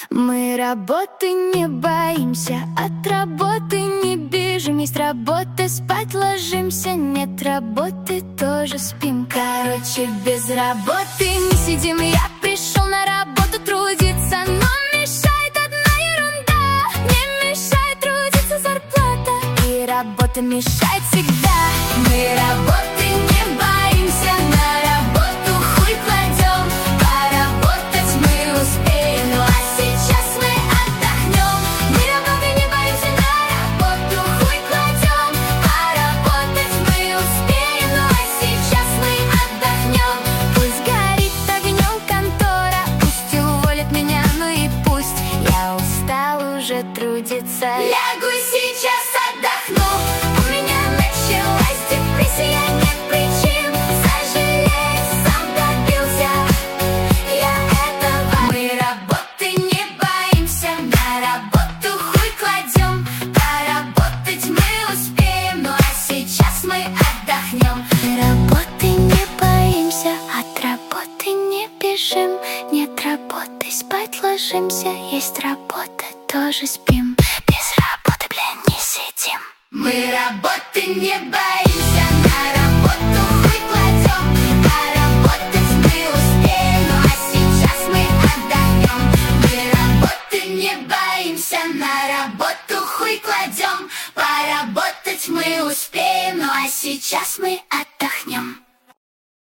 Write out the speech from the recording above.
Мы работы не боимся, от работы не бежим. Есть работа, спать ложимся, нет работы, тоже спим. Короче, без работы не сидим. Я пришел на работу трудиться, но мешает одна ерунда. Мне мешает трудиться зарплата, и работа мешает всегда. Мы работы не боимся, на работу хуй кладем. Поработать мы успеем, ну а сейчас мы отдохнем. Мы работы не боимся, на работу хуй кладем. Поработать мы успеем, ну а сейчас мы отдохнем. Пусть горит огнем контора, пусть уволят меня, ну и пусть. Я устал уже трудиться, лягу сейчас отдохну. У меня началась депрессия, нет причин сожалеть, сам добился я этого. Мы работы не боимся, на работу хуй кладем. Поработать мы успеем, ну а сейчас мы отдохнем. Мы работы не боимся, от работы не бежим. Нет работы, спать ложимся, есть работа, тоже спим. Без работы, блин, не сидим. Мы работы не боимся.